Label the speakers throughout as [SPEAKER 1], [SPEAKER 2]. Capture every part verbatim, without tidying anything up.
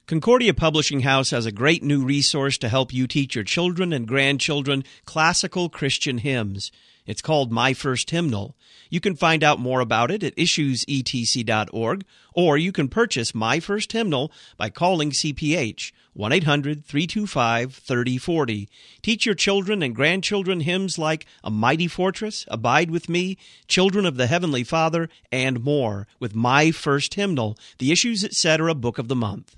[SPEAKER 1] Concordia Publishing House has a great new resource to help you teach your children and grandchildren classical Christian hymns. It's called My First Hymnal. You can find out more about it at issues e t c dot org, or you can purchase My First Hymnal by calling C P H, one eight hundred three two five three oh four oh. Teach your children and grandchildren hymns like A Mighty Fortress, Abide With Me, Children of the Heavenly Father, and more with My First Hymnal, the Issues Etc. Book of the Month.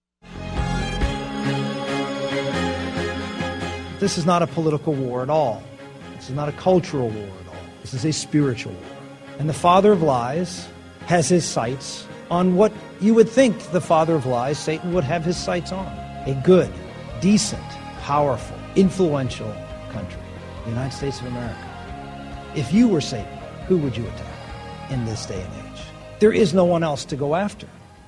[SPEAKER 2] This is not a political war at all. This is not a cultural war at all. This is a spiritual war. And the father of lies has his sights on what you would think the father of lies, Satan, would have his sights on. A good, decent, powerful, influential country, the United States of America. If you were Satan, who would you attack in this day and age? There is no one else to go after.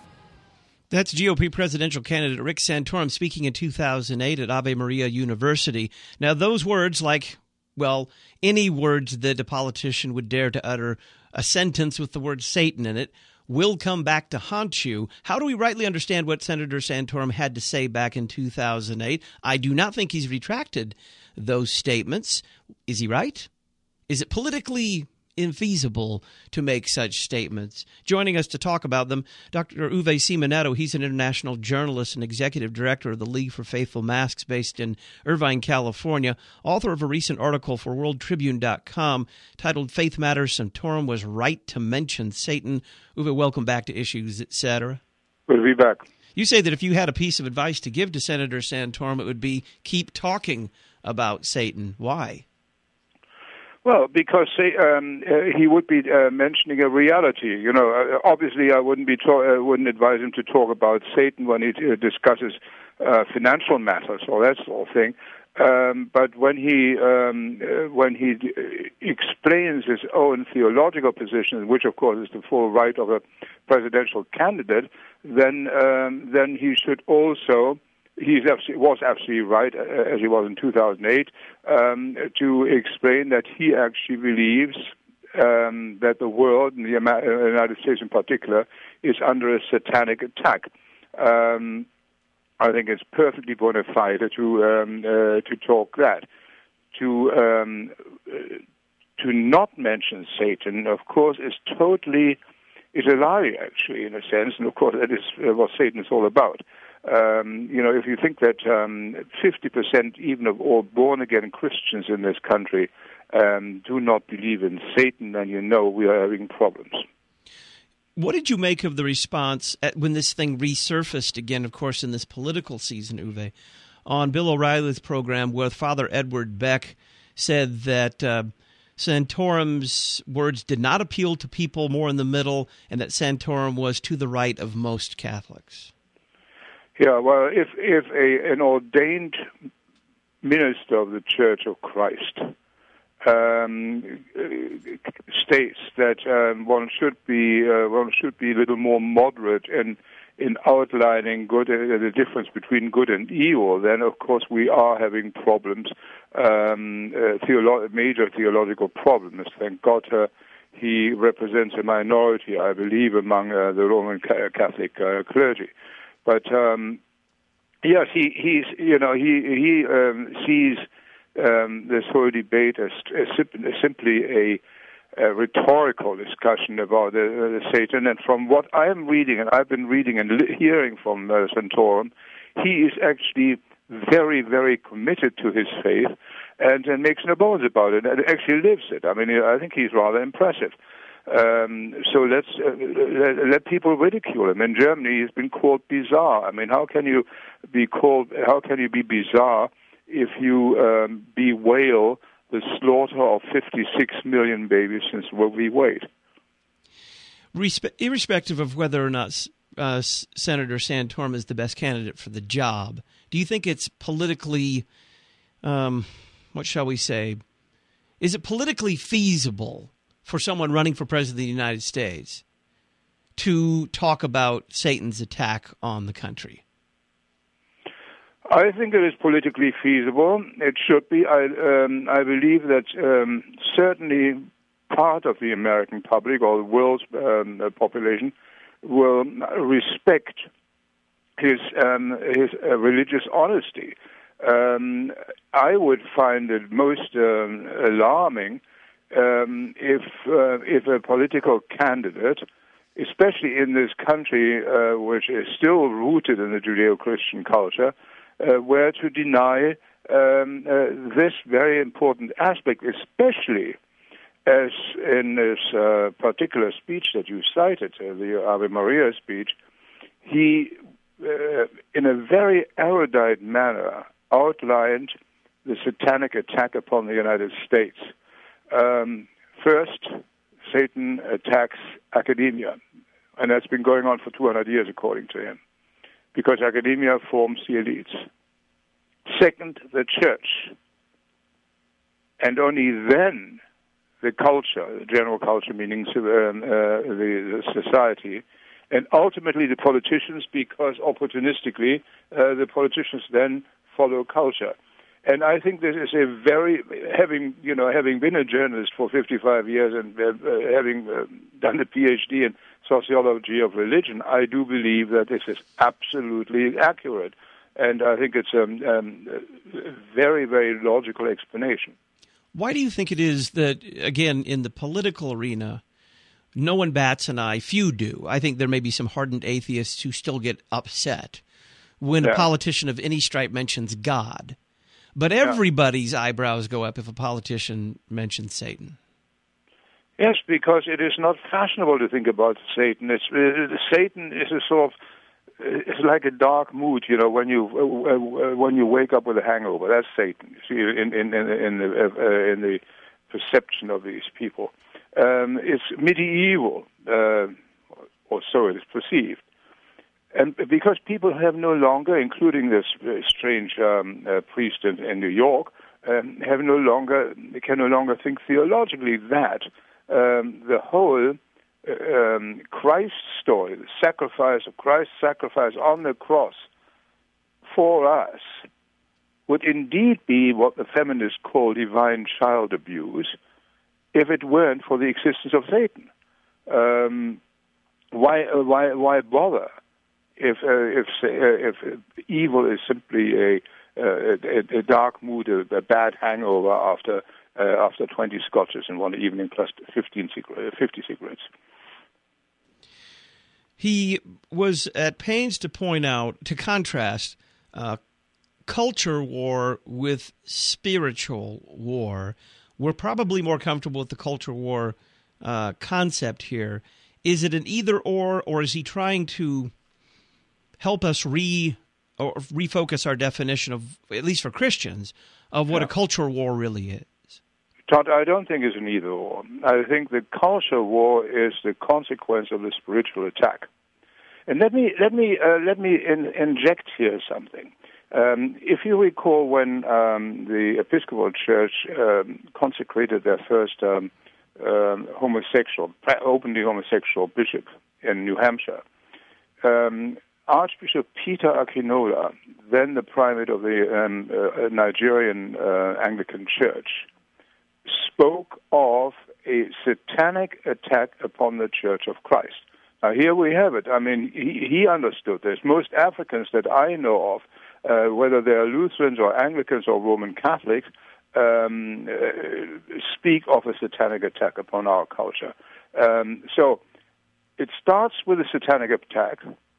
[SPEAKER 1] That's G O P presidential candidate Rick Santorum speaking in two thousand eight at Ave Maria University. Now, those words, like, well, any words that a politician would dare to utter, a sentence with the word Satan in it, will come back to haunt you. How do we rightly understand what Senator Santorum had to say back in two thousand eight? I do not think he's retracted those statements. Is he right? Is it politically infeasible to make such statements? Joining us to talk about them, Doctor Uwe Simonetto. He's an international journalist and executive director of the League for Faithful Masks based in Irvine, California, author of a recent article for world tribune dot com titled Faith Matters, Santorum Was Right to Mention Satan. Uwe, welcome back to Issues, et cetera.
[SPEAKER 3] Good to be back.
[SPEAKER 1] You say that if you had a piece of advice to give to Senator Santorum, it would be keep talking about Satan. Why?
[SPEAKER 3] Well, because say, um, uh, he would be uh, mentioning a reality. You know, uh, obviously, I wouldn't be ta- uh, wouldn't advise him to talk about Satan when he uh, discusses uh, financial matters or that sort of thing. Um, but when he um, uh, when he d- explains his own theological position, which of course is the full right of a presidential candidate, then um, then he should also. He was absolutely right, as he was in two thousand eight, um, to explain that he actually believes um, that the world, and the United States in particular, is under a satanic attack. Um, I think it's perfectly bona fide to um, uh, to talk that. To um, uh, to not mention Satan, of course, is totally is a lie, actually, in a sense, and of course that is uh, what Satan is all about. Um, you know, if you think that um, fifty percent even of all born-again Christians in this country um, do not believe in Satan, then you know we are having problems.
[SPEAKER 1] What did you make of the response at, when this thing resurfaced again, of course, in this political season, Uwe, on Bill O'Reilly's program where Father Edward Beck said that uh, Santorum's words did not appeal to people more in the middle and that Santorum was to the right of most Catholics?
[SPEAKER 3] Yeah, well, if if a, an ordained minister of the Church of Christ um, states that um, one should be uh, one should be a little more moderate in in outlining good uh, the difference between good and evil, then of course we are having problems, um, uh, theolo- major theological problems. Thank God uh, he represents a minority, I believe, among uh, the Roman Catholic uh, clergy. But um, yes, he he's you know he he um, sees um, this whole debate as, as simply a, a rhetorical discussion about uh, the Satan. And from what I am reading, and I've been reading and li- hearing from uh, Santorum, he is actually very very committed to his faith and, and makes no bones about it and actually lives it. I mean, I think he's rather impressive. Um, so let's uh, let, let people ridicule him. In Germany, he's been called bizarre. I mean, how can you be called? How can you be bizarre if you um, bewail the slaughter of fifty-six million babies since Roe v. Wade?
[SPEAKER 1] Respe- irrespective of whether or not uh, Senator Santorum is the best candidate for the job, do you think it's politically, um, what shall we say, is it politically feasible for someone running for president of the United States to talk about Satan's attack on the country?
[SPEAKER 3] I think it is politically feasible. It should be. I, um, I believe that um, certainly part of the American public or the world's um, population will respect his um, his uh, religious honesty. Um, I would find it most um, alarming um, if uh, if a political candidate, especially in this country uh, which is still rooted in the Judeo-Christian culture, uh, were to deny um, uh, this very important aspect, especially as in this uh, particular speech that you cited, uh, the Ave Maria speech, he, uh, in a very erudite manner, outlined the satanic attack upon the United States. Um, first, Satan attacks academia, and that's been going on for two hundred years, according to him, because academia forms the elites. Second, the church, and only then the culture, the general culture, meaning um, uh, the, the society, and ultimately the politicians, because opportunistically uh, the politicians then follow culture. And I think this is a very, having you know, having been a journalist for fifty-five years and uh, uh, having uh, done a P H D in sociology of religion, I do believe that this is absolutely accurate. And I think it's um, um, a very, very logical explanation.
[SPEAKER 1] Why do you think it is that, again, in the political arena, no one bats an eye? Few do. I think there may be some hardened atheists who still get upset when yeah. a politician of any stripe mentions God. But everybody's yeah. eyebrows go up if a politician mentions Satan.
[SPEAKER 3] Yes, because it is not fashionable to think about Satan. It's, uh, Satan is a sort of, it's like a dark mood, you know, when you uh, when you wake up with a hangover. That's Satan. See, in in in, in the uh, in the perception of these people, um, it's medieval, uh, or so it is perceived. And because people have no longer, including this uh, strange um, uh, priest in, in New York, um, have no longer can no longer think theologically that um, the whole um, Christ story, the sacrifice of Christ's sacrifice on the cross for us, would indeed be what the feminists call divine child abuse, if it weren't for the existence of Satan. Um, why, uh, why, why bother? If uh, if uh, if evil is simply a uh, a, a dark mood, a, a bad hangover after uh, after twenty scotches in one evening plus fifteen fifty cigarettes.
[SPEAKER 1] He was at pains to point out, to contrast, uh, culture war with spiritual war. We're probably more comfortable with the culture war uh, concept here. Is it an either or, or is he trying to help us re or refocus our definition of, at least for Christians, of what yeah. a culture war really is?
[SPEAKER 3] Todd, I don't think it's an either or. I think the culture war is the consequence of the spiritual attack. And let me let me uh, let me in, inject here something. Um, if you recall, when um, the Episcopal Church um, consecrated their first um, um, homosexual, openly homosexual bishop in New Hampshire, um, Archbishop Peter Akinola, then the primate of the um, uh, Nigerian uh, Anglican Church, spoke of a satanic attack upon the Church of Christ. Now, here we have it. I mean, he, he understood this. Most Africans that I know of, uh, whether they are Lutherans or Anglicans or Roman Catholics, um, uh, speak of a satanic attack upon our culture. Um, so it starts with a satanic attack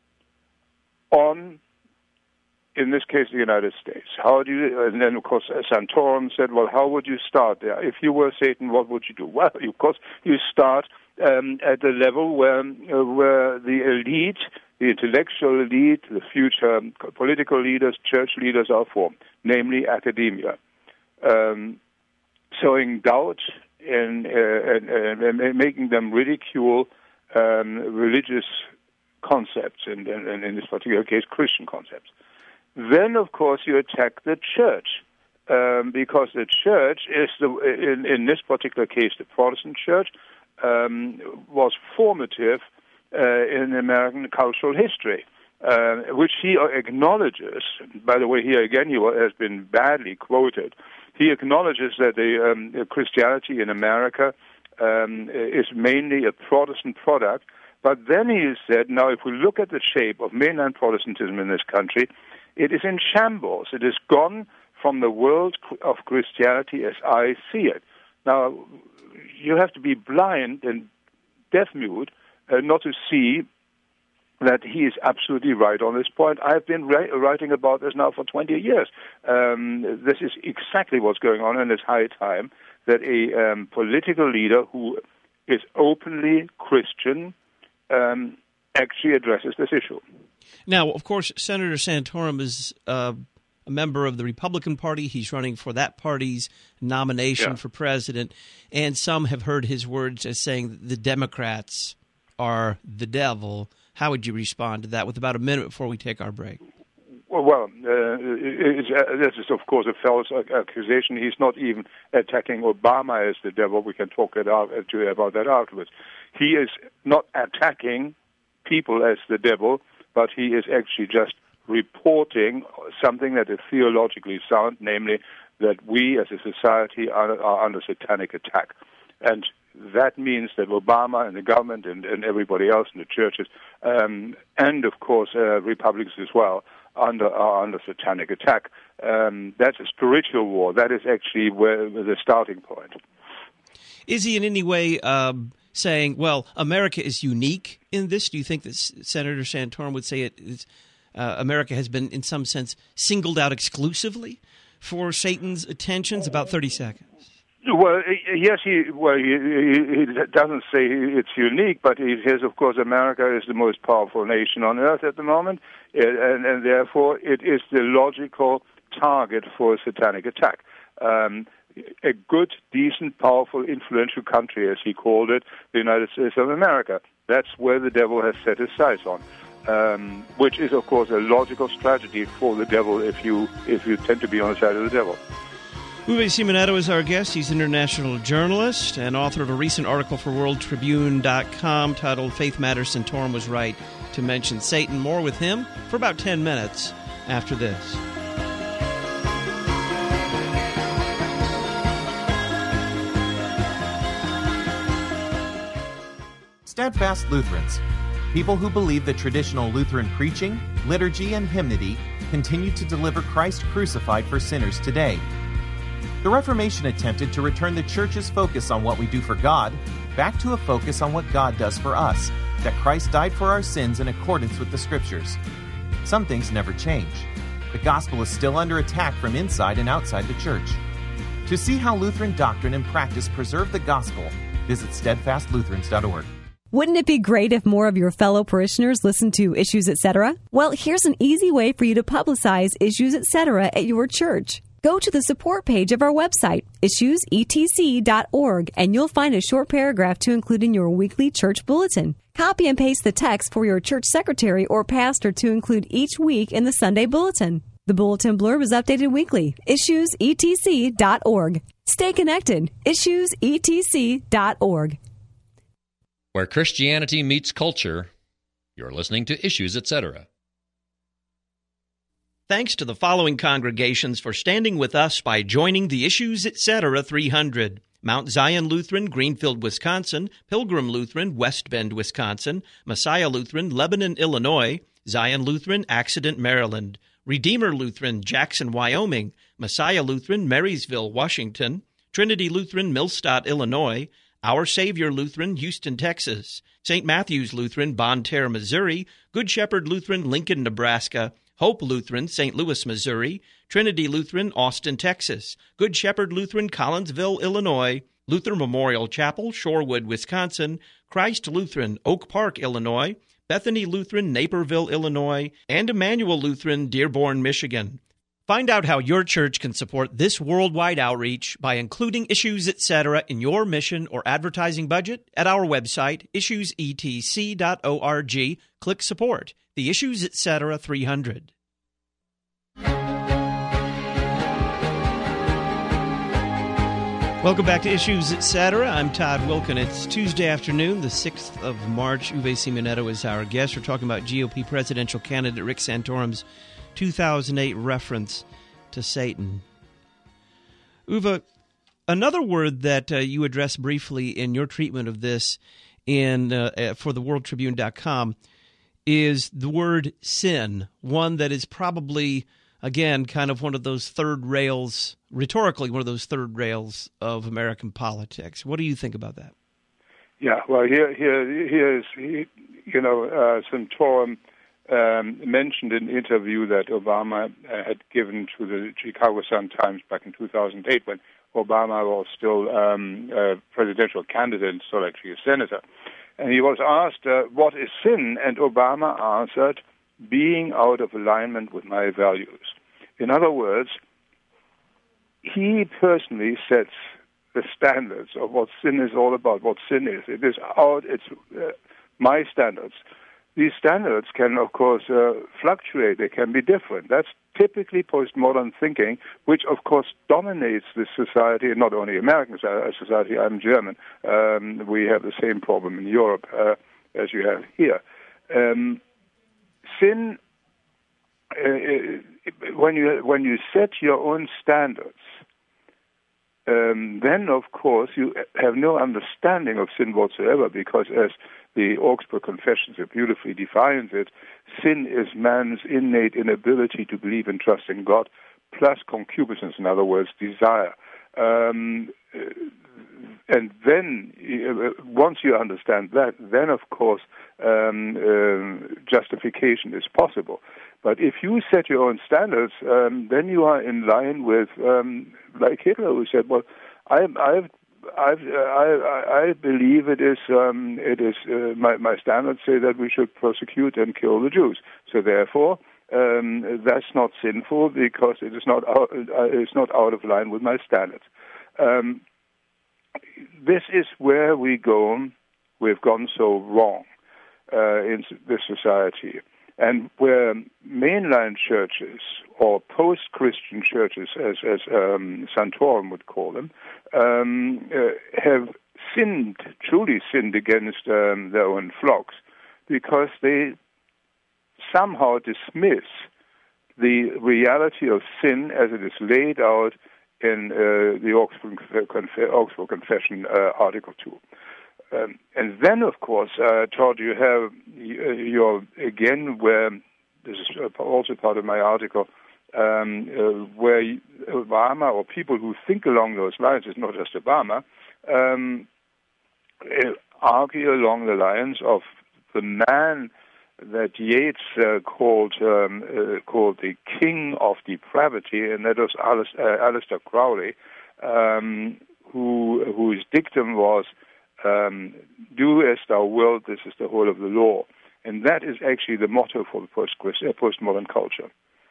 [SPEAKER 3] on, in this case, the United States. How do you, and then, of course, Santorum said, well, how would you start there? If you were Satan, what would you do? Well, of course, you start um, at the level where, uh, where the elite, the intellectual elite, the future political leaders, church leaders are formed, namely academia. Um, sowing doubt and, uh, and, and, and making them ridicule um, religious concepts, and, and, and in this particular case, Christian concepts. Then, of course, you attack the church, um, because the church is, the, in, in this particular case, the Protestant church, um, was formative uh, in American cultural history, uh, which he acknowledges. By the way, here again, he has been badly quoted. He acknowledges that the um, Christianity in America um, is mainly a Protestant product, But then he has said, now if we look at the shape of mainline Protestantism in this country, it is in shambles. It has gone from the world of Christianity as I see it. Now, you have to be blind and deaf-mute uh, not to see that he is absolutely right on this point. I've been ra- writing about this now for twenty years. Um, this is exactly what's going on, and it's high time that a um, political leader who is openly Christian um, actually addresses this issue.
[SPEAKER 1] Now, of course, Senator Santorum is uh, a member of the Republican Party. He's running for that party's nomination
[SPEAKER 3] yeah.
[SPEAKER 1] for president, and some have heard his words as saying that the Democrats are the devil. How would you respond to that with about a minute before we take our break?
[SPEAKER 3] Well, well uh, it's, uh, this is, of course, a false accusation. He's not even attacking Obama as the devil. We can talk it out, to about that afterwards. He is not attacking people as the devil, but he is actually just reporting something that is theologically sound, namely that we as a society are, are under satanic attack. And that means that Obama and the government and, and everybody else in the churches, um, and of course uh, Republicans as well, under, are under satanic attack. Um, that's a spiritual war. That is actually where the starting point.
[SPEAKER 1] Is he in any way um, saying, well, America is unique in this? Do you think that S- Senator Santorum would say it is, uh, America has been, in some sense, singled out exclusively for Satan's attentions? About thirty seconds.
[SPEAKER 3] Well, yes, he well he, he, he doesn't say it's unique, but he says, of course, America is the most powerful nation on earth at the moment, and, and therefore it is the logical target for a satanic attack. Um, a good, decent, powerful, influential country, as he called it, the United States of America. That's where the devil has set his sights on, um, which is, of course, a logical strategy for the devil if you if you tend to be on the side of the devil.
[SPEAKER 1] Uwe Simonetto is our guest. He's an international journalist and author of a recent article for World Tribune dot com titled Faith Matters, Santorum Was Right to Mention Satan. More with him for about ten minutes after this.
[SPEAKER 4] Steadfast Lutherans, people who believe that traditional Lutheran preaching, liturgy, and hymnody continue to deliver Christ crucified for sinners today. The Reformation attempted to return the Church's focus on what we do for God back to a focus on what God does for us, that Christ died for our sins in accordance with the Scriptures. Some things never change. The gospel is still under attack from inside and outside the Church. To see how Lutheran doctrine and practice preserve the gospel, visit steadfast lutherans dot org.
[SPEAKER 5] Wouldn't it be great if more of your fellow parishioners listened to Issues, et cetera? Well, here's an easy way for you to publicize Issues, et cetera at your church. Go to the support page of our website, issues e t c dot org, and you'll find a short paragraph to include in your weekly church bulletin. Copy and paste the text for your church secretary or pastor to include each week in the Sunday bulletin. The bulletin blurb is updated weekly. issues e t c dot org. Stay connected. issues e t c dot org.
[SPEAKER 6] Where Christianity meets culture, you're listening to Issues, et cetera.
[SPEAKER 1] Thanks to the following congregations for standing with us by joining the Issues, et cetera three hundred. Mount Zion Lutheran, Greenfield, Wisconsin; Pilgrim Lutheran, West Bend, Wisconsin; Messiah Lutheran, Lebanon, Illinois; Zion Lutheran, Accident, Maryland; Redeemer Lutheran, Jackson, Wyoming; Messiah Lutheran, Marysville, Washington; Trinity Lutheran, Millstadt, Illinois; Our Savior Lutheran, Houston, Texas; Saint Matthew's Lutheran, Bonne Terre, Missouri; Good Shepherd Lutheran, Lincoln, Nebraska; Hope Lutheran, Saint Louis, Missouri; Trinity Lutheran, Austin, Texas; Good Shepherd Lutheran, Collinsville, Illinois; Luther Memorial Chapel, Shorewood, Wisconsin; Christ Lutheran, Oak Park, Illinois; Bethany Lutheran, Naperville, Illinois; and Emmanuel Lutheran, Dearborn, Michigan. Find out how your church can support this worldwide outreach by including Issues, et cetera in your mission or advertising budget at our website, issues e t c dot org. Click Support. The Issues, et cetera three hundred. Welcome back to Issues, et cetera. I'm Todd Wilkin. It's Tuesday afternoon, the sixth of March. Uwe Simonetto is our guest. We're talking about G O P presidential candidate Rick Santorum's two thousand eight reference to Satan. Uwe, another word that uh, you address briefly in your treatment of this in uh, for the world tribune dot com is the word sin, one that is probably, again, kind of one of those third rails, rhetorically, one of those third rails of American politics. What do you think about that?
[SPEAKER 3] Yeah, well, here, here, here is, you know, uh, Santorum um, mentioned in an interview that Obama uh, had given to the Chicago Sun-Times back in two thousand eight when Obama was still um, a presidential candidate, still actually a senator. And he was asked, uh, what is sin? And Obama answered, being out of alignment with my values. In other words, he personally sets the standards of what sin is all about, what sin is. It is out, it's uh, my standards. These standards can, of course, uh, fluctuate. They can be different. That's typically postmodern thinking, which, of course, dominates this society, not only American society. I'm German. Um, we have the same problem in Europe uh, as you have here. Um, sin, uh, when you when you set your own standards, um, then, of course, you have no understanding of sin whatsoever, because as the Augsburg Confession so beautifully defines it, sin is man's innate inability to believe and trust in God, plus concupiscence, in other words, desire. Um, and then, uh, once you understand that, then, of course, um, uh, justification is possible. But if you set your own standards, um, then you are in line with, um, like Hitler, who said, well, I, I've I've, uh, I, I believe it is. Um, it is. Uh, my, my standards say that we should prosecute and kill the Jews. So therefore, um, that's not sinful because it is not. Out, uh, it's not out of line with my standards. Um, this is where we go. We've gone so wrong uh, in this society, and where mainline churches or post-Christian churches, as as um, Santorum would call them, um, uh, have sinned, truly sinned against um, their own flocks, because they somehow dismiss the reality of sin as it is laid out in uh, the Augsburg, Conf- Augsburg Confession, uh, Article two. Um, and then, of course, uh, Todd, you have uh, your, again, where this is also part of my article, um, uh, where Obama or people who think along those lines, it's not just Obama, um, uh, argue along the lines of the man that Yeats uh, called um, uh, called the king of depravity, and that was Aleister, uh, Aleister Crowley, um, who whose dictum was, Um, do as thou wilt, this is the whole of the law. And that is actually the motto for the post uh, postmodern culture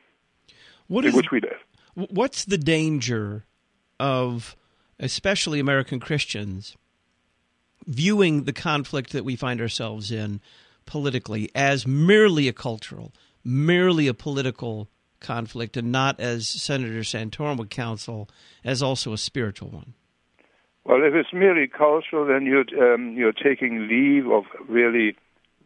[SPEAKER 1] what
[SPEAKER 3] in
[SPEAKER 1] is,
[SPEAKER 3] which we live.
[SPEAKER 1] What's the danger of, especially American Christians, viewing the conflict that we find ourselves in politically as merely a cultural, merely a political conflict, and not, as Senator Santorum would counsel, as also a spiritual one?
[SPEAKER 3] Well, if it's merely cultural, then you're, um, you're taking leave of really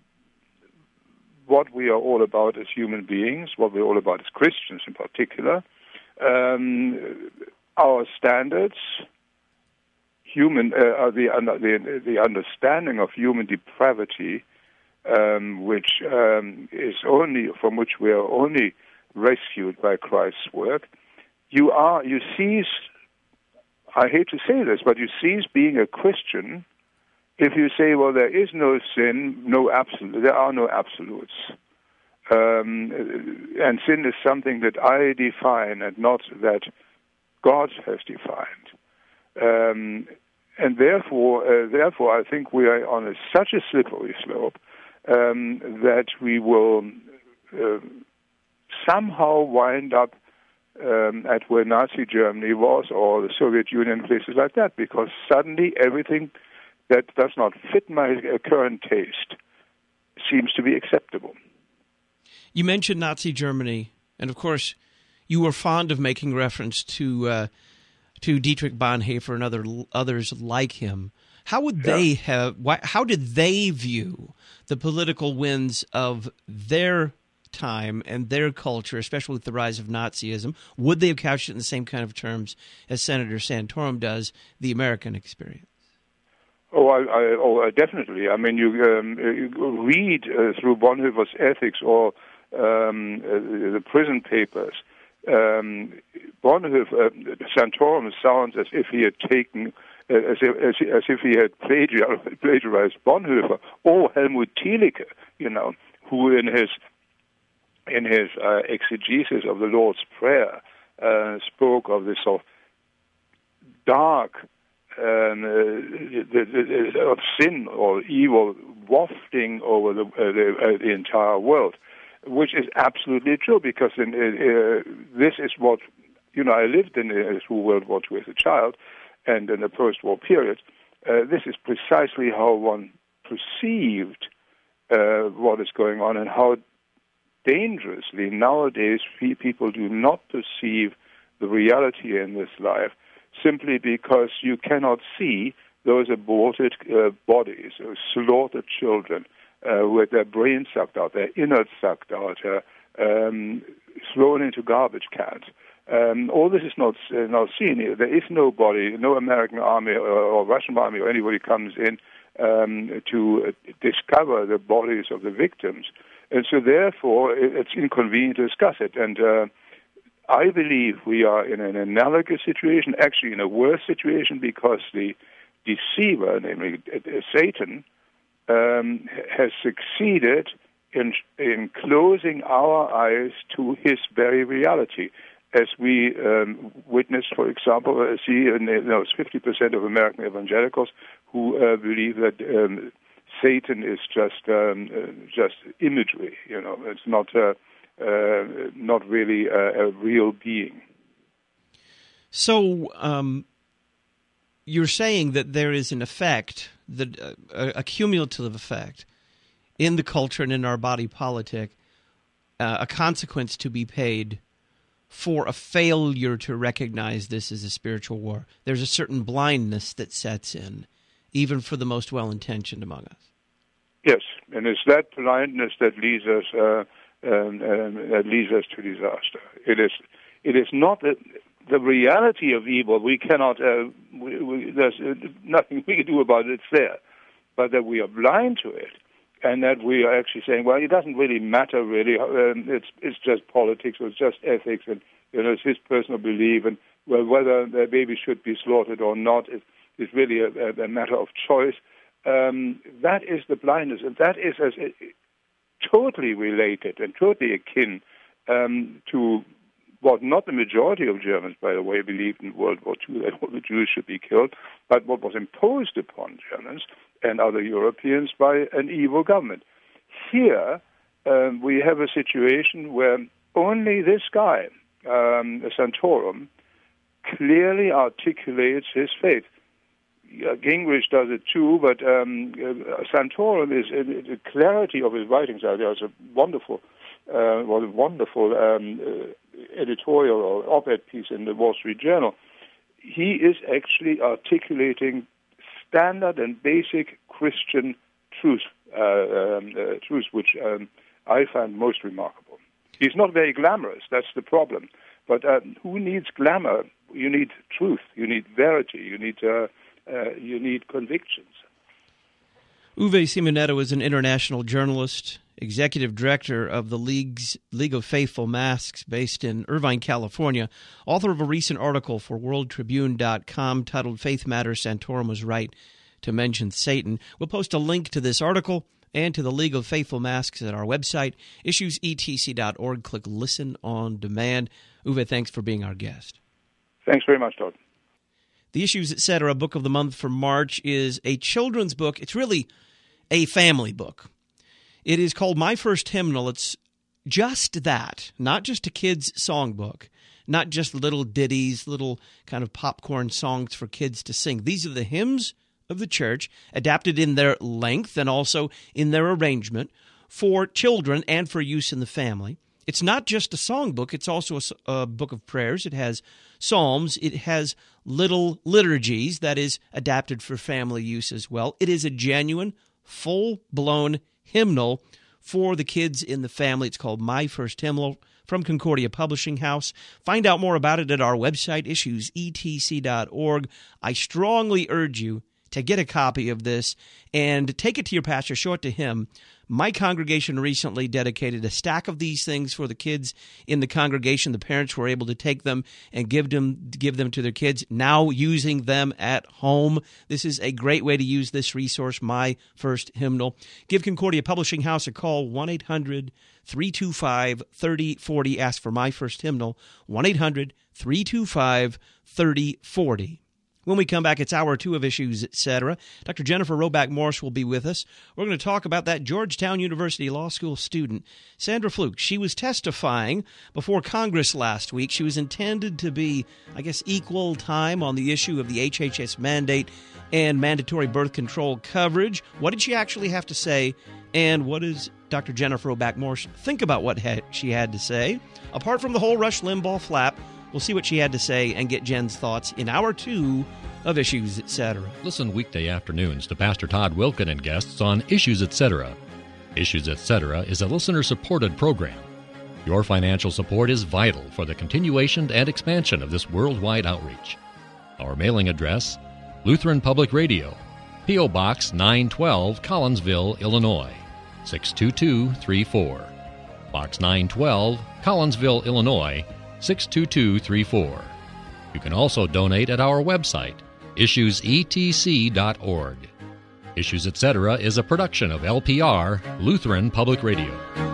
[SPEAKER 3] what we are all about as human beings, what we're all about as Christians in particular. Um, our standards, human, uh, the, the the understanding of human depravity, um, which um, is only from which we are only rescued by Christ's work. You are you cease. I hate to say this, but you cease being a Christian if you say, well, there is no sin, no absolute, there are no absolutes. Um, and sin is something that I define and not that God has defined. Um, and therefore, uh, therefore, I think we are on a, such a slippery slope um, that we will uh, somehow wind up Um, at where Nazi Germany was, or the Soviet Union, places like that, because suddenly everything that does not fit my uh, current taste seems to be acceptable.
[SPEAKER 1] You mentioned Nazi Germany, and of course, you were fond of making reference to uh, to Dietrich Bonhoeffer and other others like him. How would they yeah. have? Why, how did they view the political winds of their time and their culture, especially with the rise of Nazism? Would they have couched it in the same kind of terms as Senator Santorum does, the American experience?
[SPEAKER 3] Oh, I, I, oh, uh, definitely. I mean, you, um, you read uh, through Bonhoeffer's Ethics or um, uh, the prison papers. Um, Bonhoeffer, uh, Santorum sounds as if he had taken, uh, as, if, as, as if he had plagiarized, plagiarized Bonhoeffer or Helmut Thielicke, you know, who in his in his uh, exegesis of the Lord's Prayer uh, spoke of this sort of dark. Um, uh, the, the, the, of sin or evil wafting over the, uh, the, uh, the entire world, which is absolutely true because in, uh, this is what, you know, I lived in uh, through World War Two as a child and in the post-war period. Uh, this is precisely how one perceived uh, what is going on and how dangerously nowadays people do not perceive the reality in this life, simply because you cannot see those aborted uh, bodies, those slaughtered children uh, with their brains sucked out, their innards sucked out, uh, um, thrown into garbage cans. Um, all this is not uh, not seen. There is nobody, no American army or, or Russian army or anybody comes in um, to uh, discover the bodies of the victims. And so therefore it, it's inconvenient to discuss it. And uh, I believe we are in an analogous situation, actually in a worse situation, because the deceiver, namely Satan, um, has succeeded in in closing our eyes to his very reality. As we um, witnessed, for example, uh, see in those fifty percent of American evangelicals who uh, believe that um, Satan is just um, uh, just imagery. You know, it's not. Uh, Uh, not really a, a real being.
[SPEAKER 1] So um, you're saying that there is an effect, that, uh, a cumulative effect in the culture and in our body politic, uh, a consequence to be paid for a failure to recognize this as a spiritual war. There's a certain blindness that sets in, even for the most well-intentioned among us. Yes,
[SPEAKER 3] and it's that blindness that leads us uh, Um, um, that leads us to disaster. It is, it is not the, the reality of evil. We cannot. Uh, we, we, there's uh, nothing we can do about it. It's there, but that we are blind to it, and that we are actually saying, well, it doesn't really matter. Really, um, it's it's just politics, or it's just ethics, and you know, it's his personal belief, and well, whether the baby should be slaughtered or not is is really a, a matter of choice. Um, that is the blindness, and that is as. It, totally related and totally akin um, to what not the majority of Germans, by the way, believed in World War Two, that all the Jews should be killed, but what was imposed upon Germans and other Europeans by an evil government. Here, um, we have a situation where only this guy, um, Santorum, clearly articulates his faith. Uh, Gingrich does it too, but um, uh, Santorum is uh, the clarity of his writings. Uh, there's a wonderful, uh, well, a wonderful um, uh, editorial or op-ed piece in the Wall Street Journal. He is actually articulating standard and basic Christian truth, uh, um, uh, truths, which um, I find most remarkable. He's not very glamorous. That's the problem. But uh, who needs glamour? You need truth. You need verity. You need. Uh, Uh, you need convictions.
[SPEAKER 1] Uwe Simonetto is an international journalist, executive director of the League's League of Faithful Masks based in Irvine, California, author of a recent article for world tribune dot com titled Faith Matters, Santorum Was Right to Mention Satan. We'll post a link to this article and to the League of Faithful Masks at our website, issues e t c dot org. Click Listen on Demand. Uwe, thanks for being our guest.
[SPEAKER 3] Thanks very much, Todd.
[SPEAKER 1] The Issues, et cetera. Book of the Month for March is a children's book. It's really a family book. It is called My First Hymnal. It's just that, not just a kid's songbook, not just little ditties, little kind of popcorn songs for kids to sing. These are the hymns of the church, adapted in their length and also in their arrangement for children and for use in the family. It's not just a songbook. It's also a, a book of prayers. It has psalms. It has little liturgies that is adapted for family use as well. It is a genuine, full-blown hymnal for the kids in the family. It's called My First Hymnal from Concordia Publishing House. Find out more about it at our website, issues e t c dot org. I strongly urge you to get a copy of this and take it to your pastor, show it to him. My congregation recently dedicated a stack of these things for the kids in the congregation. The parents were able to take them and give them give them to their kids, now using them at home. This is a great way to use this resource, My First Hymnal. Give Concordia Publishing House a call, one eight hundred three two five three oh four oh. Ask for My First Hymnal, one eight hundred three two five three oh four oh. When we come back, it's hour two of Issues, et cetera. Doctor Jennifer Roback Morse will be with us. We're going to talk about that Georgetown University Law School student, Sandra Fluke. She was testifying before Congress last week. She was intended to be, I guess, equal time on the issue of the H H S mandate and mandatory birth control coverage. What did she actually have to say? And what does Doctor Jennifer Roback Morse think about what ha- she had to say? Apart from the whole Rush Limbaugh flap, we'll see what she had to say and get Jen's thoughts in hour two of Issues, et cetera.
[SPEAKER 6] Listen weekday afternoons to Pastor Todd Wilken and guests on Issues, et cetera. Issues, et cetera is a listener-supported program. Your financial support is vital for the continuation and expansion of this worldwide outreach. Our mailing address, Lutheran Public Radio, P O. Box nine twelve, Collinsville, Illinois, six two two three four. Box nine twelve, Collinsville, Illinois, six two two three four. You can also donate at our website, issues e t c dot org. Issues, et cetera is a production of L P R, Lutheran Public Radio.